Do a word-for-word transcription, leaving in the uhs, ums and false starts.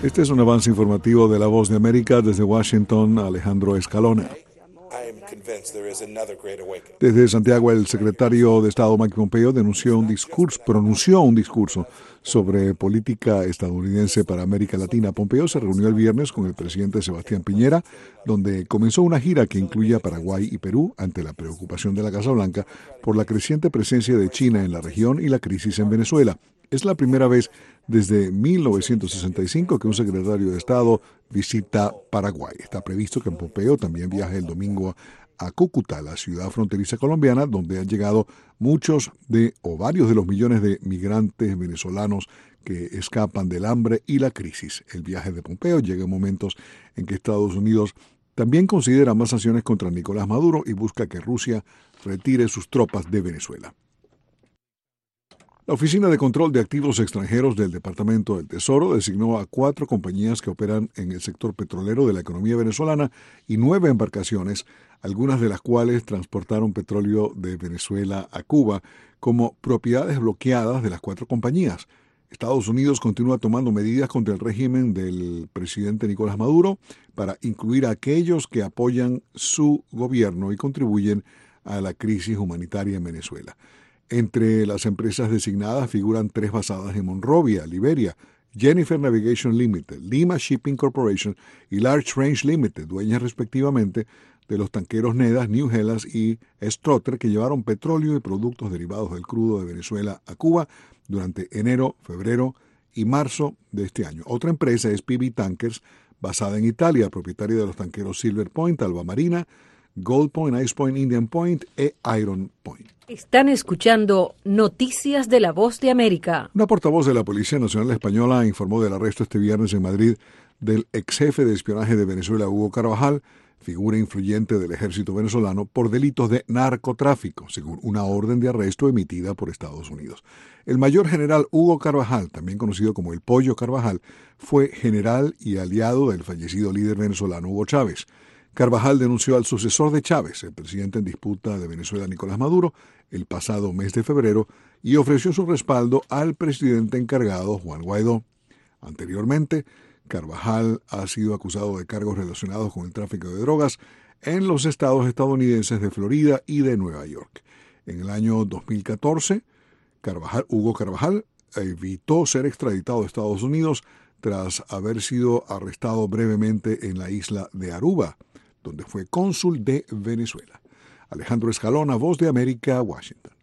Este es un avance informativo de La Voz de América. Desde Washington, Alejandro Escalona. Desde Santiago, el secretario de Estado Mike Pompeo denunció un discurso, pronunció un discurso sobre política estadounidense para América Latina. Pompeo se reunió el viernes con el presidente Sebastián Piñera, donde comenzó una gira que incluye a Paraguay y Perú ante la preocupación de la Casa Blanca por la creciente presencia de China en la región y la crisis en Venezuela. Es la primera vez desde mil novecientos sesenta y cinco que un secretario de Estado visita Paraguay. Está previsto que Pompeo también viaje el domingo a Cúcuta, la ciudad fronteriza colombiana, donde han llegado muchos de o varios de los millones de migrantes venezolanos que escapan del hambre y la crisis. El viaje de Pompeo llega en momentos en que Estados Unidos también considera más sanciones contra Nicolás Maduro y busca que Rusia retire sus tropas de Venezuela. La Oficina de Control de Activos Extranjeros del Departamento del Tesoro designó a cuatro compañías que operan en el sector petrolero de la economía venezolana y nueve embarcaciones, algunas de las cuales transportaron petróleo de Venezuela a Cuba, como propiedades bloqueadas de las cuatro compañías. Estados Unidos continúa tomando medidas contra el régimen del presidente Nicolás Maduro para incluir a aquellos que apoyan su gobierno y contribuyen a la crisis humanitaria en Venezuela. Entre las empresas designadas figuran tres basadas en Monrovia, Liberia: Jennifer Navigation Limited, Lima Shipping Corporation y Large Range Limited, dueñas respectivamente de los tanqueros Nedas, New Hellas y Strotter, que llevaron petróleo y productos derivados del crudo de Venezuela a Cuba durante enero, febrero y marzo de este año. Otra empresa es P B Tankers, basada en Italia, propietaria de los tanqueros Silver Point, Alba Marina, Gold Point, Ice Point, Indian Point e Iron Point. Están escuchando Noticias de La Voz de América. Una portavoz de la Policía Nacional Española informó del arresto este viernes en Madrid del ex jefe de espionaje de Venezuela, Hugo Carvajal, figura influyente del ejército venezolano, por delitos de narcotráfico, según una orden de arresto emitida por Estados Unidos. El mayor general Hugo Carvajal, también conocido como el Pollo Carvajal, fue general y aliado del fallecido líder venezolano Hugo Chávez. Carvajal denunció al sucesor de Chávez, el presidente en disputa de Venezuela, Nicolás Maduro, el pasado mes de febrero, y ofreció su respaldo al presidente encargado, Juan Guaidó. Anteriormente, Carvajal ha sido acusado de cargos relacionados con el tráfico de drogas en los estados estadounidenses de Florida y de Nueva York. En el año dos mil catorce, Carvajal, Hugo Carvajal evitó ser extraditado a Estados Unidos tras haber sido arrestado brevemente en la isla de Aruba, donde fue cónsul de Venezuela. Alejandro Escalona, Voz de América, Washington.